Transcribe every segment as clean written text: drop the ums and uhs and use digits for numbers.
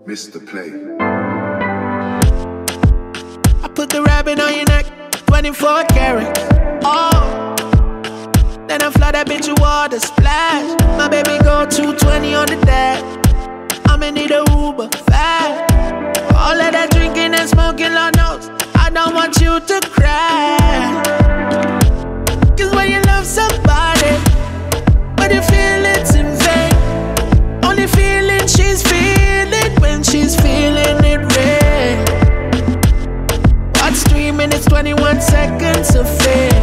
Mr. Play. I put the rabbit on your neck, 24 carats. Oh, then I fly that bitch with water splash. My baby go 220 on the dash. I'ma need a Uber fast. All of that drinking and smoking, Lord knows I don't want you to cry. Cause when you love somebody, but you feel it's in vain. Only feeling she's feeling when she's feeling it rain. What's 3 minutes, 21 seconds of fame?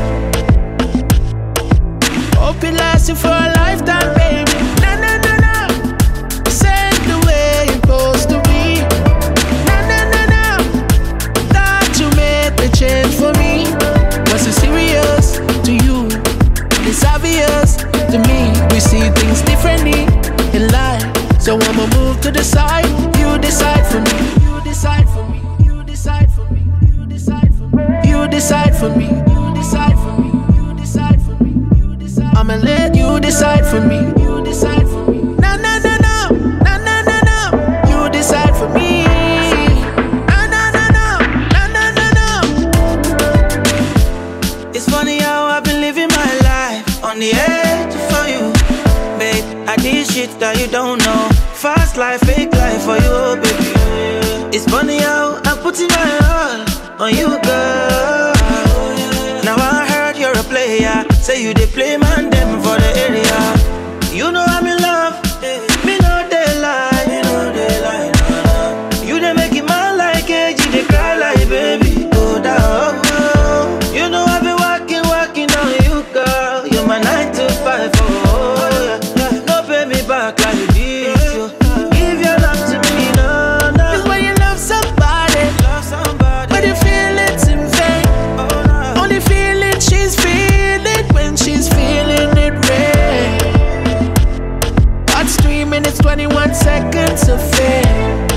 Hope it lasts you for a lifetime, baby. Na na na na, said the way it's supposed to be. Na na na na, thought you made the change for me. Was it serious to you? It's obvious to me. We see things differently in life, so I'ma move to the side. You decide for me. You decide for me. You decide for me. You decide for me. You decide for me. You decide for me. You decide for me. You decide. I'ma let you decide for me. You decide for me. Na na na na, na na na na. You decide for me. Na na na na, na na na na. It's funny how I've been living my life on the edge for you, babe. I did shit that you don't know. Fast life, fake life for you, baby. It's funny how I'm putting my all on you, girl. Now I heard you're a player. Say you dey play man them for the area. You know I'm in love. Me know they lie. Me know they lie. You dey make it man like age. You dey cry like baby. Go down. You know I've been working on you, girl. You're my 9 to 5. Oh, yeah. No pay me back like you did. You give your love to me, no, no. Cause when you love somebody, but you feel it's in vain. Only feeling she's feeling when she's feeling it rain. What's 3 minutes, 21 seconds of fame?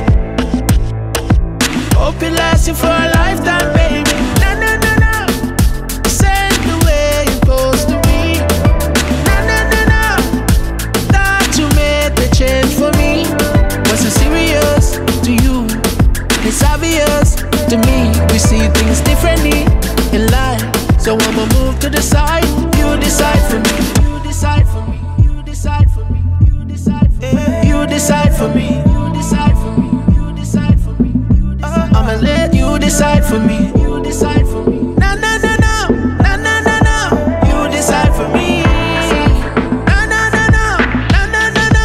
Hope it lasts you for a lifetime, baby. Na na na na, said the way it's supposed to be. Na na na na, thought you made the change for me. Was it serious to you? It's obvious to me. We see things differently in life, so I'ma move to the side. You decide for me. You decide for me. You decide for me. You decide for me. You decide for me. You decide for me. You decide for me. I'ma let you decide for me. You decide for me. Na na na na, na na na na. You decide for me. Na na na na, na na na na.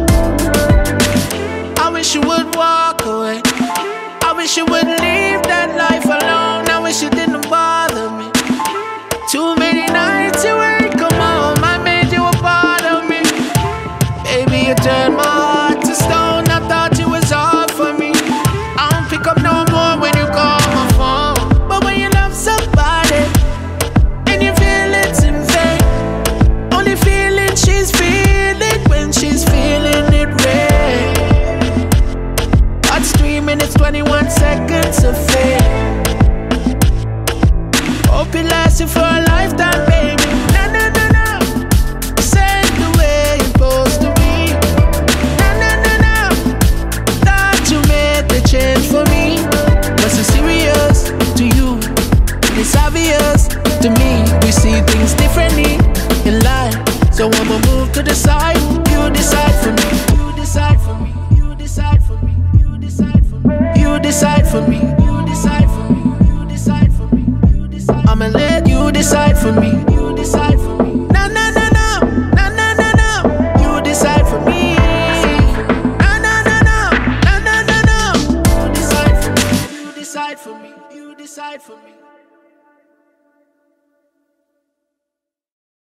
I wish you would walk away. I wish you would leave that life alone. I wish you didn't bother me. Too many nights you ain't come home. I made you a part of me. Baby, you turned my heart to stone. I thought you was all for me. I don't pick up no more when you call my phone. But when you love somebody and you feel it's in vain, only feeling she's feeling when she's feeling it rain. What's 3 minutes, 21 seconds of fame? Hope it lasts you for a lifetime, baby. Na na na na, said the way it's supposed to be. Na na na na, thought you made the change for me. Was it serious to you? It's obvious to me. We see things differently in life, so I'ma move to the side. You decide for me. You decide for me. You decide for me. You decide for me. You decide for me. You decide for me. You decide for me. You decide. I'ma let you decide for me. You decide for me. Na na na na, na na na na. You decide for me. Na na na na, na na na na. You decide for me. You decide for me. You decide for me.